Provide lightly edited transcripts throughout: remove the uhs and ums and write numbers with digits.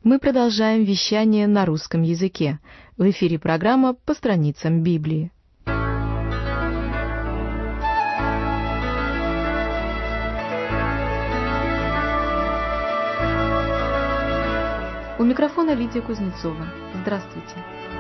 Мы продолжаем вещание на русском языке. В эфире программа «По страницам Библии». У микрофона Лидия Кузнецова. Здравствуйте.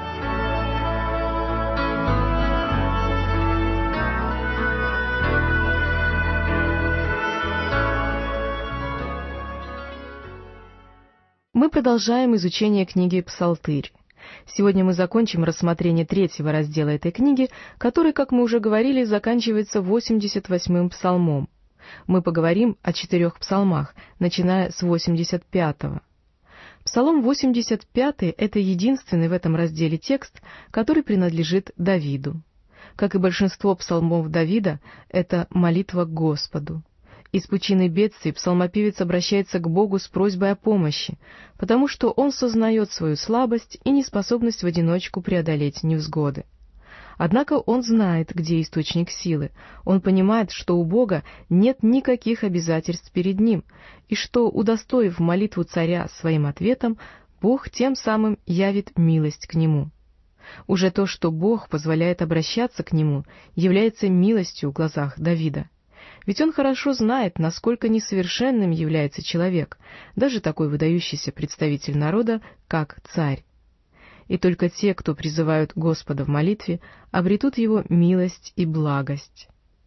Мы продолжаем изучение книги «Псалтырь». Сегодня мы закончим рассмотрение 3-го раздела этой книги, который, как мы уже говорили, заканчивается 88-м псалмом. Мы поговорим о 4 псалмах, начиная с 85-го. Псалом 85 – это единственный в этом разделе текст, который принадлежит Давиду. Как и большинство псалмов Давида, это молитва к Господу. Из пучины бедствий псалмопевец обращается к Богу с просьбой о помощи, потому что он сознает свою слабость и неспособность в одиночку преодолеть невзгоды. Однако он знает, где источник силы, он понимает, что у Бога нет никаких обязательств перед ним, и что, удостоив молитву царя своим ответом, Бог тем самым явит милость к нему. Уже то, что Бог позволяет обращаться к нему, является милостью в глазах Давида. Ведь он хорошо знает, насколько несовершенным является человек, даже такой выдающийся представитель народа, как царь. И только те, кто призывают Господа в молитве, обретут его милость и благость.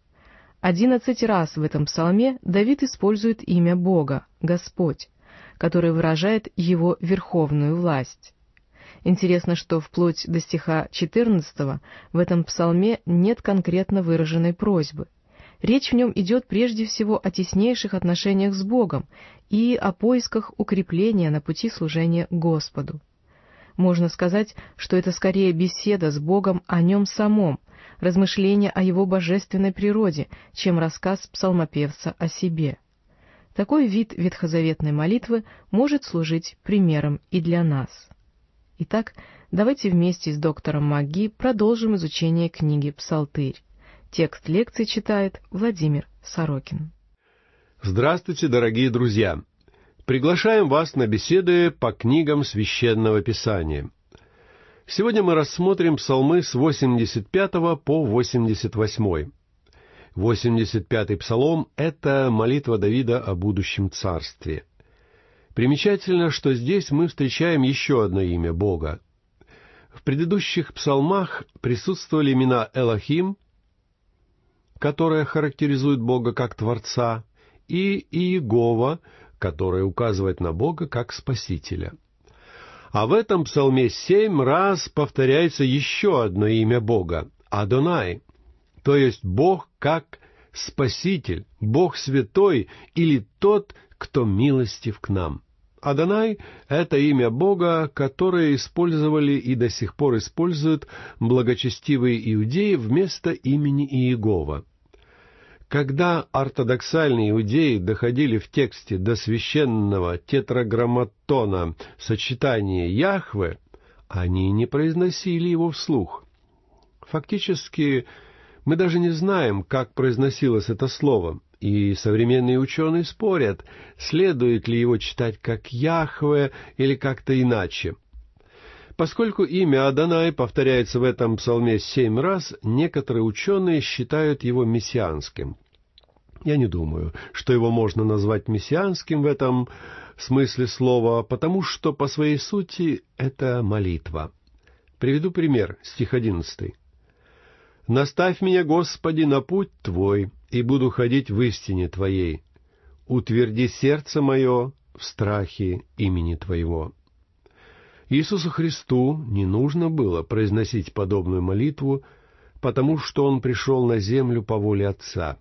11 раз в этом псалме Давид использует имя Бога, Господь, которое выражает его верховную власть. Интересно, что вплоть до стиха 14 в этом псалме нет конкретно выраженной просьбы. Речь в нем идет прежде всего о теснейших отношениях с Богом и о поисках укрепления на пути служения Господу. Можно сказать, что это скорее беседа с Богом о нем самом, размышление о его божественной природе, чем рассказ псалмопевца о себе. Такой вид ветхозаветной молитвы может служить примером и для нас. Итак, давайте вместе с доктором МакГи продолжим изучение книги «Псалтырь». Текст лекции читает Владимир Сорокин. Здравствуйте, дорогие друзья! Приглашаем вас на беседы по книгам Священного Писания. Сегодня мы рассмотрим псалмы с 85 по 88. 85-й псалом — это молитва Давида о будущем царстве. Примечательно, что здесь мы встречаем еще одно имя Бога. В предыдущих псалмах присутствовали имена Элохим, которая характеризует Бога как Творца, и Иегова, которая указывает на Бога как Спасителя. А в этом псалме 7 раз повторяется еще одно имя Бога — Адонай, то есть Бог как Спаситель, Бог Святой или Тот, кто милостив к нам. Адонай — это имя Бога, которое использовали и до сих пор используют благочестивые иудеи вместо имени Иегова. Когда ортодоксальные иудеи доходили в тексте до священного тетраграмматона сочетания Яхве, они не произносили его вслух. Фактически, мы даже не знаем, как произносилось это слово, и современные ученые спорят, следует ли его читать как Яхве или как-то иначе. Поскольку имя Адонай повторяется в этом псалме 7 раз, некоторые ученые считают его мессианским. Я не думаю, что его можно назвать мессианским в этом смысле слова, потому что по своей сути это молитва. Приведу пример, стих 11. «Наставь меня, Господи, на путь Твой, и буду ходить в истине Твоей. Утверди сердце мое в страхе имени Твоего». Иисусу Христу не нужно было произносить подобную молитву, потому что Он пришел на землю по воле Отца.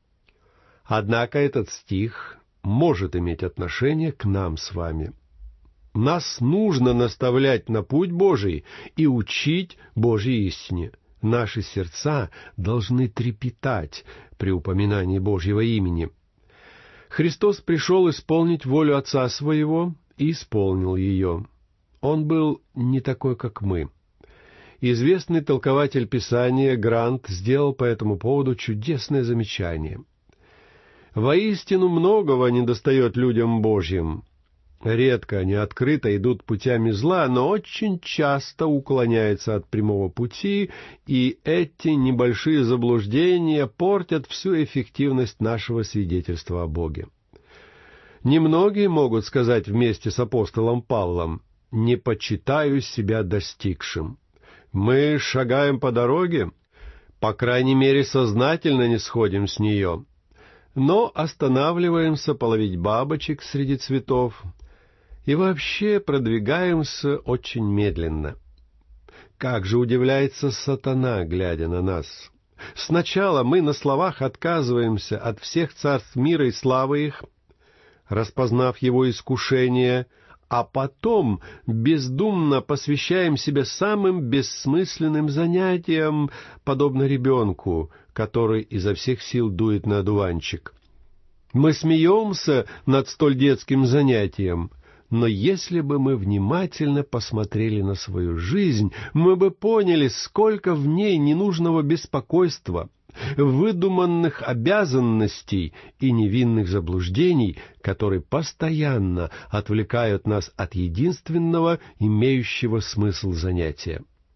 Однако этот стих может иметь отношение к нам с вами. Нас нужно наставлять на путь Божий и учить Божьей истине. Наши сердца должны трепетать при упоминании Божьего имени. Христос пришел исполнить волю Отца Своего и исполнил ее. Он был не такой, как мы. Известный толкователь Писания Грант сделал по этому поводу чудесное замечание. «Воистину многого недостает людям Божьим. Редко они открыто идут путями зла, но очень часто уклоняются от прямого пути, и эти небольшие заблуждения портят всю эффективность нашего свидетельства о Боге. Немногие могут сказать вместе с апостолом Павлом: «Не почитаю себя достигшим». Мы шагаем по дороге, по крайней мере, сознательно не сходим с нее, но останавливаемся половить бабочек среди цветов и вообще продвигаемся очень медленно. Как же удивляется сатана, глядя на нас! Сначала мы на словах отказываемся от всех царств мира и славы их, распознав его искушение, а потом бездумно посвящаем себя самым бессмысленным занятиям, подобно ребенку, который изо всех сил дует на одуванчик. Мы смеемся над столь детским занятием, но если бы мы внимательно посмотрели на свою жизнь, мы бы поняли, сколько в ней ненужного беспокойства, выдуманных обязанностей и невинных заблуждений, которые постоянно отвлекают нас от единственного, имеющего смысл занятия.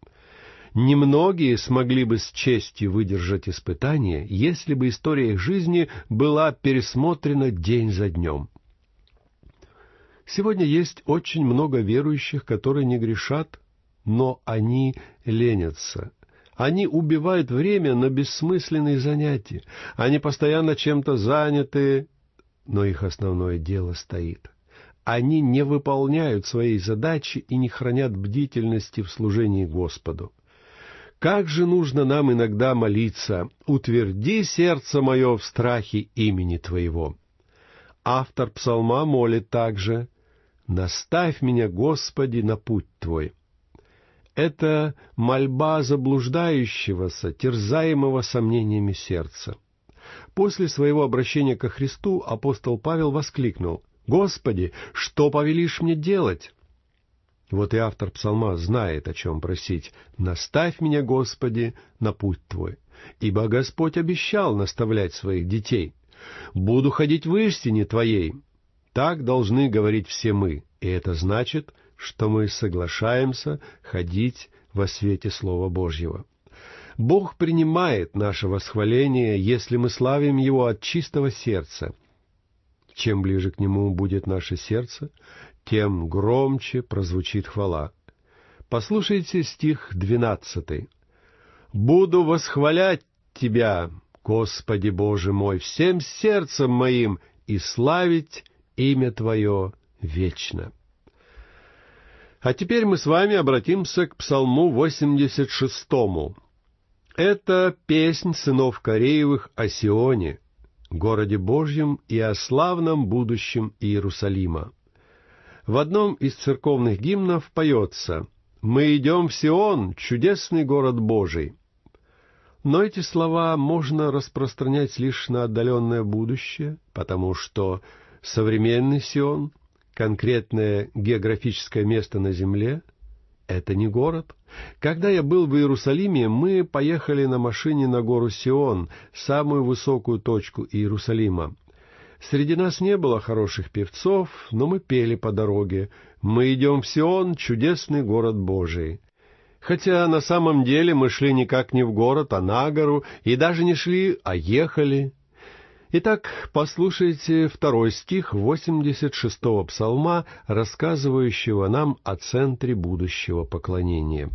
Немногие смогли бы с честью выдержать испытание, если бы история их жизни была пересмотрена день за днем. Сегодня есть очень много верующих, которые не грешат, но они ленятся. Они убивают время на бессмысленные занятия. Они постоянно чем-то заняты, но их основное дело стоит. Они не выполняют своей задачи и не хранят бдительности в служении Господу. Как же нужно нам иногда молиться: «Утверди сердце мое в страхе имени Твоего». Автор псалма молит также: «Наставь меня, Господи, на путь Твой». Это мольба заблуждающегося, терзаемого сомнениями сердца. После своего обращения ко Христу апостол Павел воскликнул: «Господи, что повелишь мне делать?» Вот и автор псалма знает, о чем просить: «Наставь меня, Господи, на путь Твой». Ибо Господь обещал наставлять своих детей. «Буду ходить в истине Твоей». Так должны говорить все мы, и это значит, что мы соглашаемся ходить во свете Слова Божьего. Бог принимает наше восхваление, если мы славим Его от чистого сердца. Чем ближе к Нему будет наше сердце, тем громче прозвучит хвала. Послушайте стих 12. «Буду восхвалять Тебя, Господи Боже мой, всем сердцем моим, и славить имя Твое вечно». А теперь мы с вами обратимся к Псалму 86. Это песнь сынов Кореевых о Сионе, городе Божьем, и о славном будущем Иерусалима. В одном из церковных гимнов поется: «Мы идем в Сион, чудесный город Божий». Но эти слова можно распространять лишь на отдаленное будущее, потому что современный Сион, конкретное географическое место на земле, это не город. Когда я был в Иерусалиме, мы поехали на машине на гору Сион, самую высокую точку Иерусалима. Среди нас не было хороших певцов, но мы пели по дороге: «Мы идем в Сион, чудесный город Божий». Хотя на самом деле мы шли никак не в город, а на гору, и даже не шли, а ехали. Итак, послушайте 2 стих 86-го псалма, рассказывающего нам о центре будущего поклонения.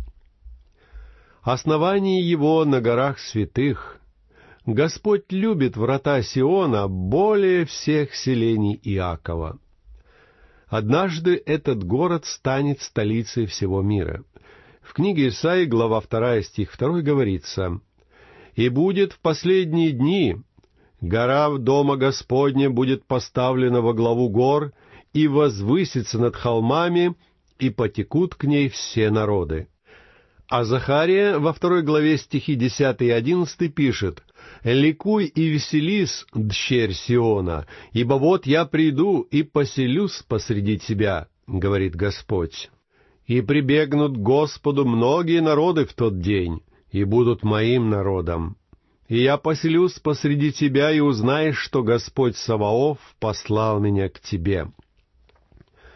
«Основание его на горах святых. Господь любит врата Сиона более всех селений Иакова. Однажды этот город станет столицей всего мира». В книге Исаии, глава 2, стих 2 говорится: «И будет в последние дни гора дома Господня будет поставлена во главу гор и возвысится над холмами, и потекут к ней все народы». А Захария во 2 главе стихи 10 и 11 пишет: «Ликуй и веселись, дщерь Сиона, ибо вот я приду и поселюсь посреди тебя, говорит Господь. И прибегнут к Господу многие народы в тот день, и будут моим народом. И я поселюсь посреди тебя, и узнаешь, что Господь Саваоф послал меня к тебе».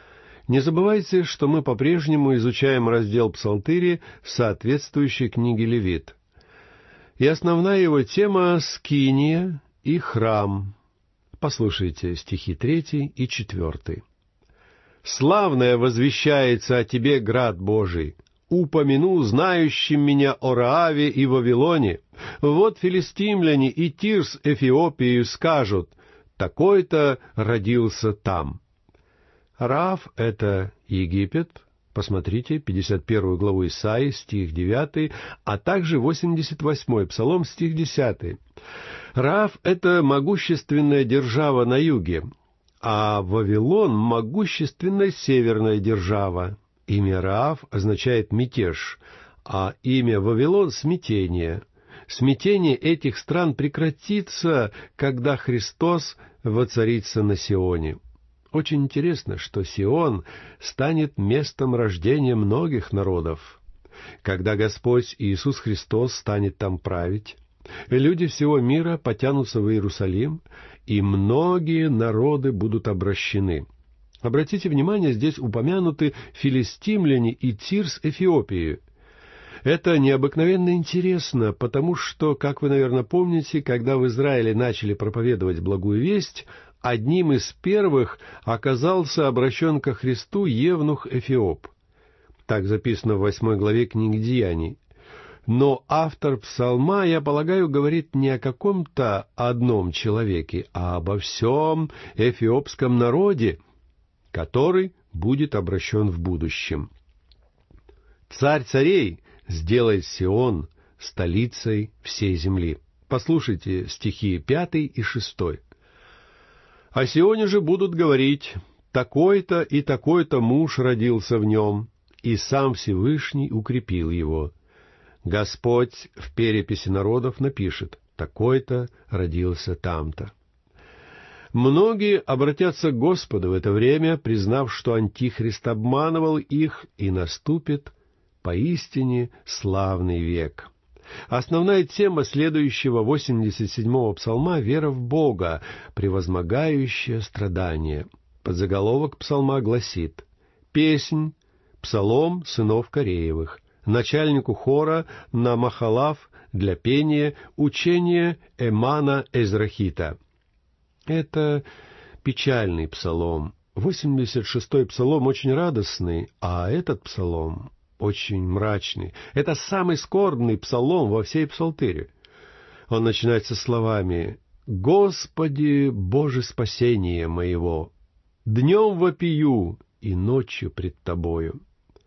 Не забывайте, что мы по-прежнему изучаем раздел Псалтыри, соответствующей книге Левит. И основная его тема — скиния и храм. Послушайте стихи 3 и 4. «Славное возвещается о тебе, град Божий! Упомяну знающим меня о Рааве и Вавилоне. Вот филистимляне и Тир с Эфиопией скажут: такой-то родился там». Раав — это Египет. Посмотрите 51 главу Исаии, стих 9, а также 88 Псалом, стих 10. Раав — это могущественная держава на юге, а Вавилон — могущественная северная держава. Имя Раав означает «мятеж», а имя Вавилон — «смятение». Смятение этих стран прекратится, когда Христос воцарится на Сионе. Очень интересно, что Сион станет местом рождения многих народов. Когда Господь Иисус Христос станет там править, люди всего мира потянутся в Иерусалим, и многие народы будут обращены. Обратите внимание, здесь упомянуты филистимляне и Тир с Эфиопией. Это необыкновенно интересно, потому что, как вы, наверное, помните, когда в Израиле начали проповедовать благую весть, одним из первых оказался обращен ко Христу евнух Эфиоп. Так записано в 8 главе книги Деяний. Но автор псалма, я полагаю, говорит не о каком-то одном человеке, а обо всем эфиопском народе, который будет обращен в будущем. «Царь царей сделает Сион столицей всей земли». Послушайте стихи 5 и 6. «О Сионе же будут говорить: такой-то и такой-то муж родился в нем, и сам Всевышний укрепил его». Господь в переписи народов напишет: такой-то родился там-то. Многие обратятся к Господу в это время, признав, что Антихрист обманывал их, и наступит поистине славный век. Основная тема следующего 87-го псалма — вера в Бога, превозмогающая страдания. Подзаголовок псалма гласит: «Песнь, псалом сынов Кореевых, начальнику хора на Махалав для пения, учение Эмана Эзрахита». Это печальный псалом. 86-й псалом очень радостный, а этот псалом очень мрачный. Это самый скорбный псалом во всей псалтыре. Он начинается словами: «Господи, Боже спасения моего, днем вопию и ночью пред Тобою».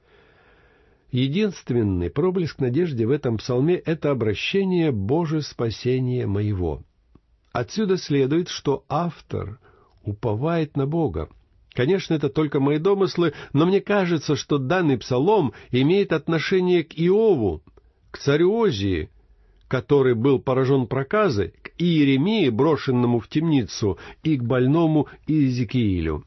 Единственный проблеск надежды в этом псалме — это обращение «Боже спасение моего». Отсюда следует, что автор уповает на Бога. Конечно, это только мои домыслы, но мне кажется, что данный псалом имеет отношение к Иову, к царю Озии, который был поражен проказой, к Иеремии, брошенному в темницу, и к больному Иезекиилю.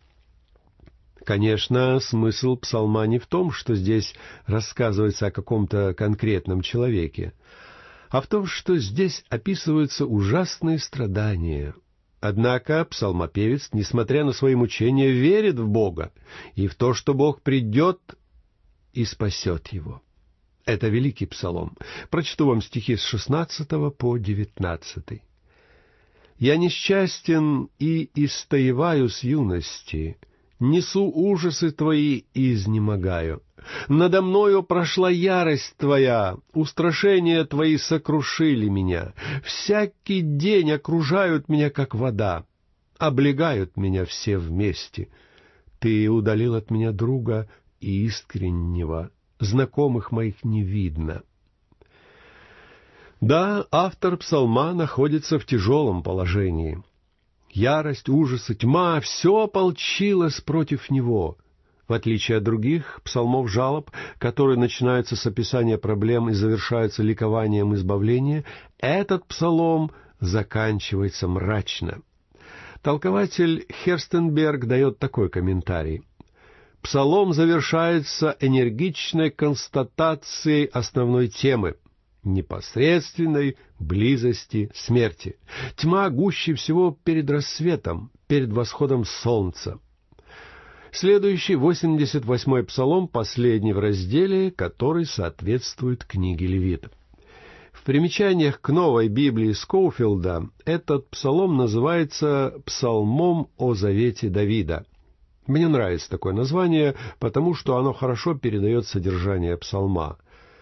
Конечно, смысл псалма не в том, что здесь рассказывается о каком-то конкретном человеке, а в том, что здесь описываются ужасные страдания. Однако псалмопевец, несмотря на свои мучения, верит в Бога и в то, что Бог придет и спасет его. Это великий псалом. Прочту вам стихи с 16 по 19. «Я несчастен и истоеваю с юности, несу ужасы Твои и изнемогаю. Надо мною прошла ярость Твоя, устрашения Твои сокрушили меня. Всякий день окружают меня, как вода, облегают меня все вместе. Ты удалил от меня друга и искреннего, знакомых моих не видно». Да, автор псалма находится в тяжелом положении. Ярость, ужасы, тьма — все ополчилось против него. В отличие от других псалмов жалоб, которые начинаются с описания проблем и завершаются ликованием избавления, этот псалом заканчивается мрачно. Толкователь Херстенберг дает такой комментарий: «Псалом завершается энергичной констатацией основной темы — непосредственной близости смерти. Тьма гуще всего перед рассветом, перед восходом солнца. Следующий, 88-й псалом, последний в разделе, который соответствует книге Левит. В примечаниях к новой Библии Скоуфилда этот псалом называется «Псалмом о завете Давида». Мне нравится такое название, потому что оно хорошо передает содержание псалма.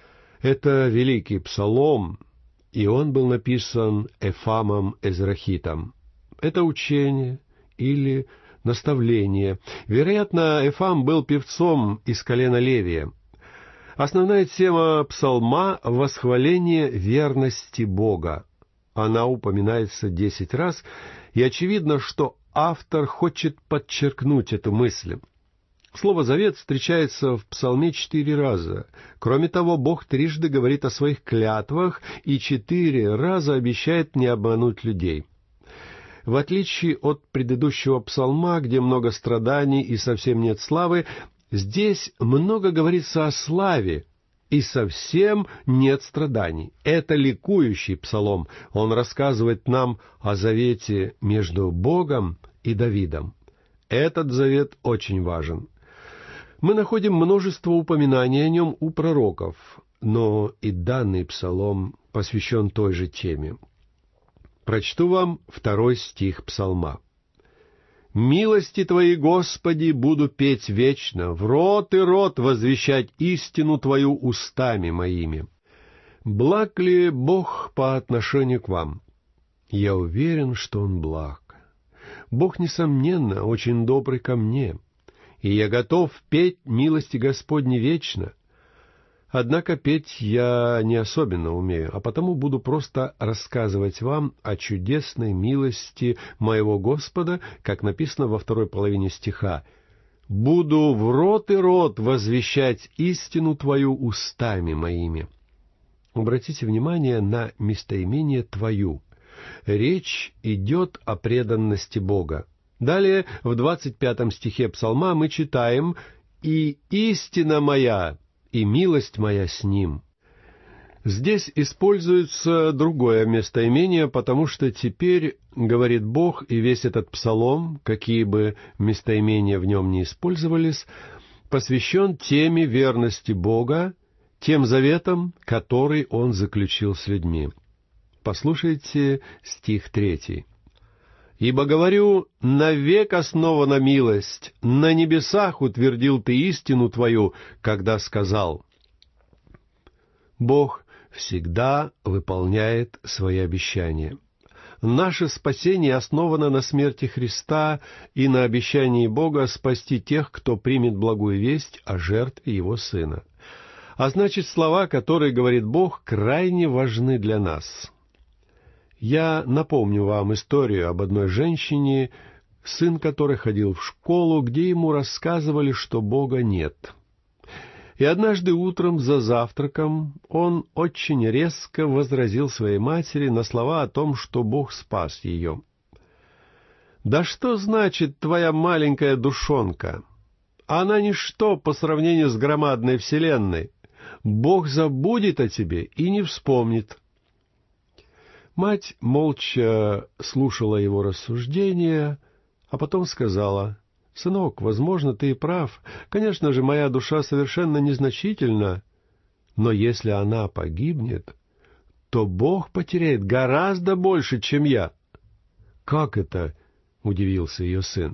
Это великий псалом, и он был написан Эфамом Эзрахитом. Это учение или наставление. Вероятно, Эфам был певцом из колена Левия. Основная тема псалма — восхваление верности Бога. Она упоминается 10 раз, и очевидно, что автор хочет подчеркнуть эту мысль. Слово «завет» встречается в псалме 4 раза. Кроме того, Бог трижды говорит о своих клятвах и 4 раза обещает не обмануть людей. В отличие от предыдущего псалма, где много страданий и совсем нет славы, здесь много говорится о славе, и совсем нет страданий. Это ликующий псалом. Он рассказывает нам о завете между Богом и Давидом. Этот завет очень важен. Мы находим множество упоминаний о нем у пророков, но и данный псалом посвящен той же теме. Прочту вам 2 стих псалма. «Милости Твои, Господи, буду петь вечно, в рот и рот возвещать истину Твою устами моими. Благ ли Бог по отношению к вам? Я уверен, что Он благ. Бог, несомненно, очень добрый ко мне, и я готов петь милости Господни вечно. Однако петь я не особенно умею, а потому буду просто рассказывать вам о чудесной милости моего Господа, как написано во второй половине стиха. «Буду в рот и рот возвещать истину Твою устами моими». Обратите внимание на местоимение «твою». Речь идет о преданности Бога. Далее, в 25 стихе псалма мы читаем «И истина моя, и милость моя с ним». Здесь используется другое местоимение, потому что теперь, говорит Бог, и весь этот псалом, какие бы местоимения в нем ни использовались, посвящен теме верности Бога, тем заветам, который Он заключил с людьми. Послушайте стих 3. «Ибо, говорю, навек основана милость, на небесах утвердил Ты истину Твою, когда сказал». Бог всегда выполняет свои обещания. Наше спасение основано на смерти Христа и на обещании Бога спасти тех, кто примет благую весть о жертве Его Сына. А значит, слова, которые говорит Бог, крайне важны для нас. Я напомню вам историю об одной женщине, сын которой ходил в школу, где ему рассказывали, что Бога нет. И однажды утром за завтраком он очень резко возразил своей матери на слова о том, что Бог спас ее. «Да что значит твоя маленькая душонка? Она ничто по сравнению с громадной вселенной. Бог забудет о тебе и не вспомнит». Мать молча слушала его рассуждения, а потом сказала: «Сынок, возможно, ты и прав. Конечно же, моя душа совершенно незначительна, но если она погибнет, то Бог потеряет гораздо больше, чем я». «Как это?» — удивился ее сын.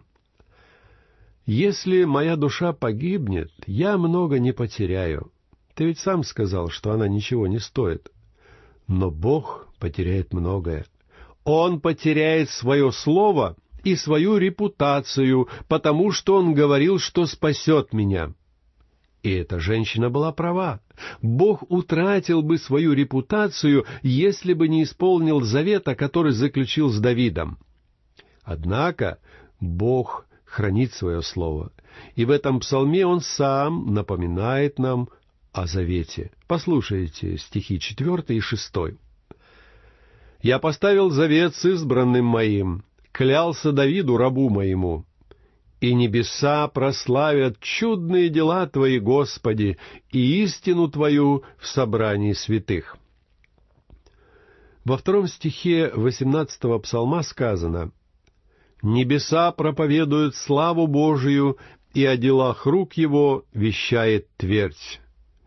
«Если моя душа погибнет, я много не потеряю. Ты ведь сам сказал, что она ничего не стоит. Но Бог потеряет многое. Он потеряет свое слово и свою репутацию, потому что Он говорил, что спасет меня». И эта женщина была права. Бог утратил бы свою репутацию, если бы не исполнил завета, который заключил с Давидом. Однако Бог хранит свое слово, и в этом псалме Он сам напоминает нам о завете. Послушайте стихи 4 и 6. «Я поставил завет с избранным моим, клялся Давиду, рабу моему. И небеса прославят чудные дела Твои, Господи, и истину Твою в собрании святых». Во 2 стихе 18 псалма сказано: «Небеса проповедуют славу Божию, и о делах рук его вещает твердь.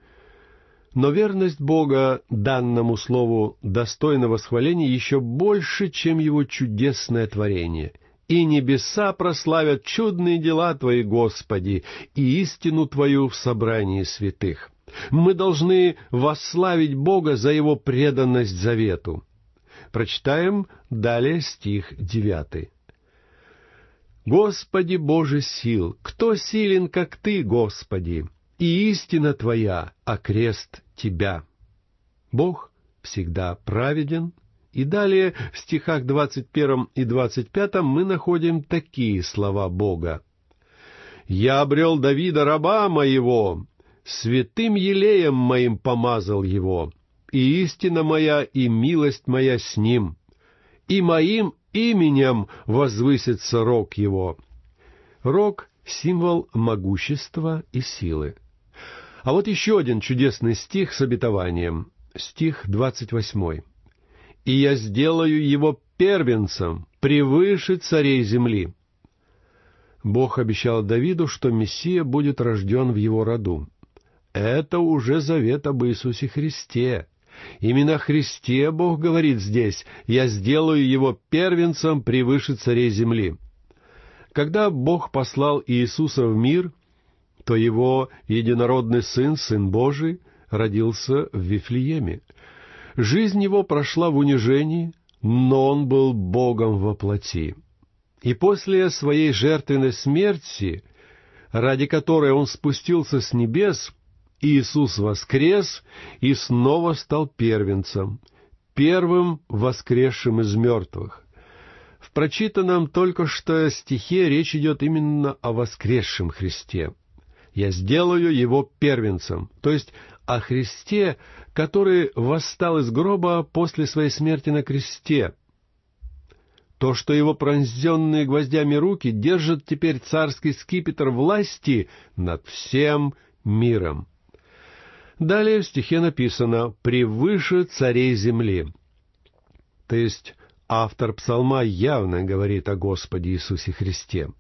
Но верность Бога данному слову достойна восхваления еще больше, чем его чудесное творение. И небеса прославят чудные дела Твои, Господи, и истину Твою в собрании святых. Мы должны восславить Бога за Его преданность завету. Прочитаем далее стих 9. «Господи Боже сил, кто силен, как Ты, Господи? И истина Твоя, а крест Тебя». Бог всегда праведен. И далее в стихах 21 и 25 мы находим такие слова Бога. «Я обрел Давида, раба моего, святым елеем моим помазал его, и истина моя, и милость моя с ним, и моим именем возвысится рог его». Рог — символ могущества и силы. А вот еще один чудесный стих с обетованием, стих 28. «И я сделаю его первенцем превыше царей земли». Бог обещал Давиду, что Мессия будет рожден в его роду. Это уже завет об Иисусе Христе. Именно о Христе Бог говорит здесь: «Я сделаю его первенцем превыше царей земли». Когда Бог послал Иисуса в мир, то его единородный Сын, Сын Божий, родился в Вифлееме. Жизнь его прошла в унижении, но он был Богом во плоти. И после своей жертвенной смерти, ради которой он спустился с небес, Иисус воскрес и снова стал первенцем, первым воскресшим из мертвых. В прочитанном только что стихе речь идет именно о воскресшем Христе. «Я сделаю его первенцем», то есть о Христе, который восстал из гроба после своей смерти на кресте. То, что его пронзенные гвоздями руки держат теперь царский скипетр власти над всем миром. Далее в стихе написано «превыше царей земли». То есть автор псалма явно говорит о Господе Иисусе Христе.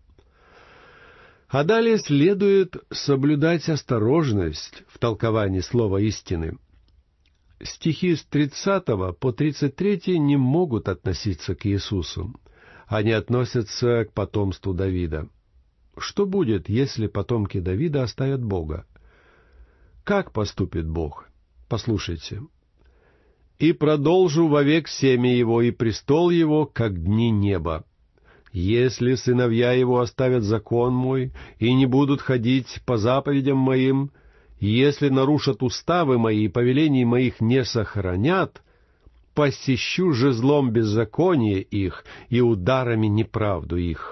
А далее следует соблюдать осторожность в толковании слова истины. Стихи с 30 по 33 не могут относиться к Иисусу. Они относятся к потомству Давида. Что будет, если потомки Давида оставят Бога? Как поступит Бог? Послушайте. «И продолжу вовек семя его, и престол его, как дни неба. Если сыновья его оставят закон мой и не будут ходить по заповедям моим, если нарушат уставы мои и повелений моих не сохранят, посещу жезлом беззаконие их и ударами неправду их».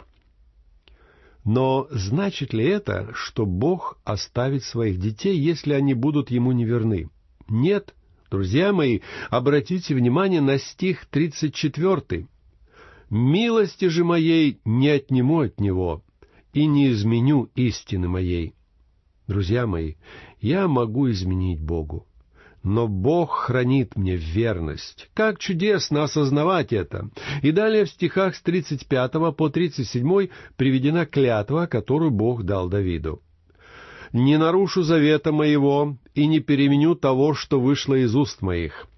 Но значит ли это, что Бог оставит своих детей, если они будут Ему неверны? Нет. Друзья мои, обратите внимание на стих 34. «Милости же моей не отниму от него, и не изменю истины моей». Друзья мои, я могу изменить Богу, но Бог хранит мне верность. Как чудесно осознавать это! И далее в стихах с 35 по 37 приведена клятва, которую Бог дал Давиду. «Не нарушу завета моего и не переменю того, что вышло из уст моих.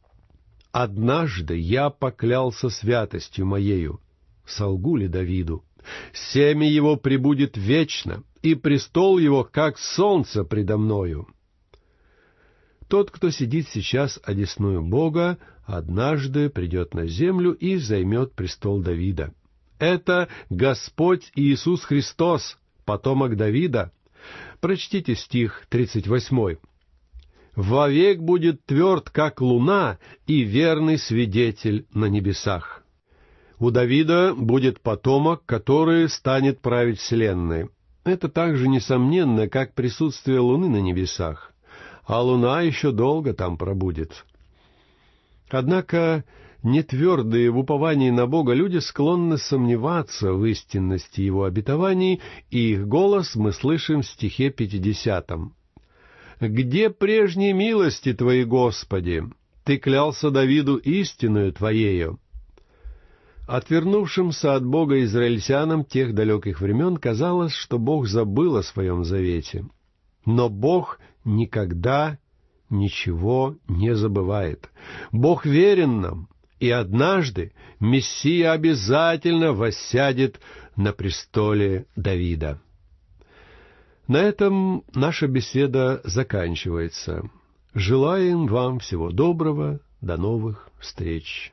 Однажды я поклялся святостью моею». Солгу ли Давиду? «Семя его пребудет вечно, и престол его, как солнце предо мною». Тот, кто сидит сейчас одесную Бога, однажды придет на землю и займет престол Давида. Это Господь Иисус Христос, потомок Давида. Прочтите стих 38. «Вовек будет тверд, как луна, и верный свидетель на небесах». У Давида будет потомок, который станет править вселенной. Это так же несомненно, как присутствие луны на небесах. А луна еще долго там пробудет. Однако нетвердые в уповании на Бога люди склонны сомневаться в истинности Его обетований, и их голос мы слышим в стихе 50. «Где прежние милости Твои, Господи? Ты клялся Давиду истиною Твоею». Отвернувшимся от Бога израильтянам тех далеких времен казалось, что Бог забыл о своем завете. Но Бог никогда ничего не забывает. Бог верен нам, и однажды Мессия обязательно воссядет на престоле Давида. На этом наша беседа заканчивается. Желаем вам всего доброго, до новых встреч.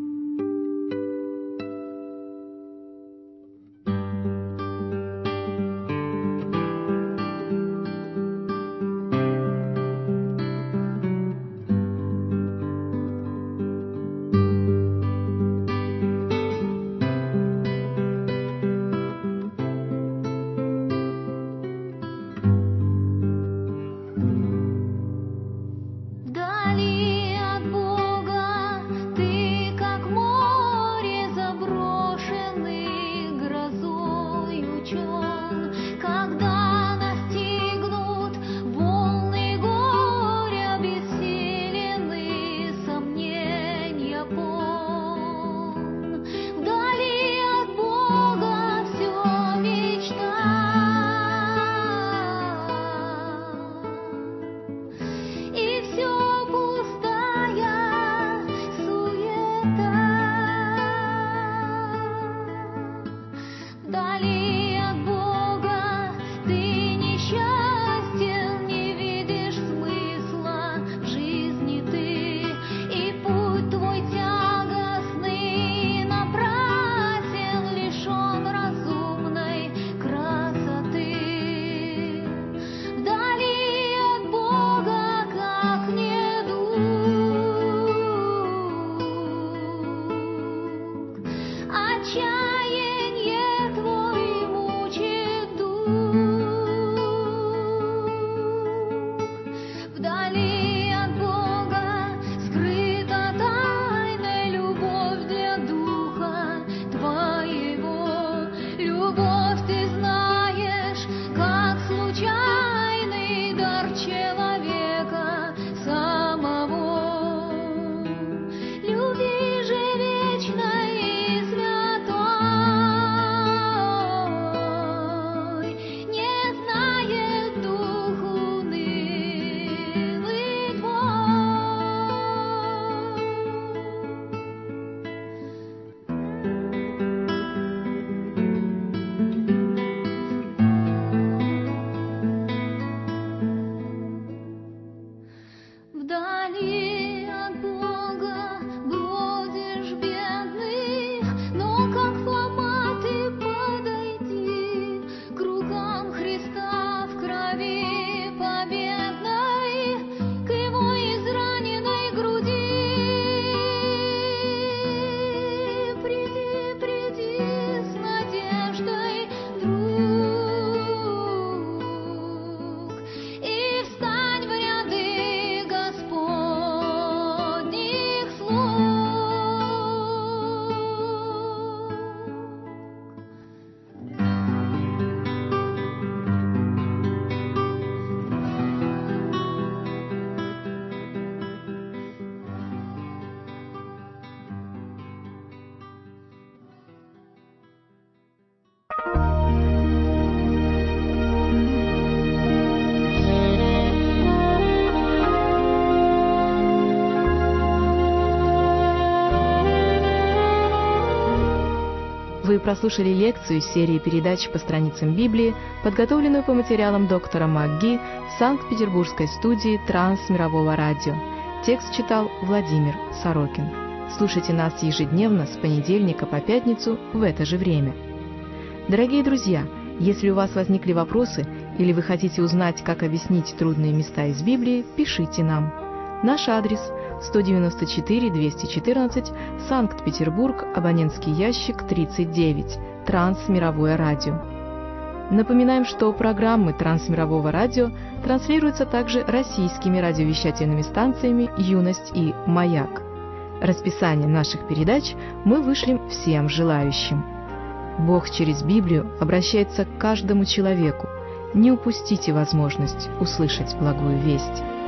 Вы прослушали лекцию из серии передач по страницам Библии, подготовленную по материалам доктора МакГи в Санкт-Петербургской студии Трансмирового радио. Текст читал Владимир Сорокин. Слушайте нас ежедневно с понедельника по пятницу в это же время. Дорогие друзья, если у вас возникли вопросы или вы хотите узнать, как объяснить трудные места из Библии, пишите нам. Наш адрес – 194-214, Санкт-Петербург, абонентский ящик 39, Трансмировое радио. Напоминаем, что программы Трансмирового радио транслируются также российскими радиовещательными станциями «Юность» и «Маяк». Расписание наших передач мы вышлем всем желающим. Бог через Библию обращается к каждому человеку. Не упустите возможность услышать благую весть.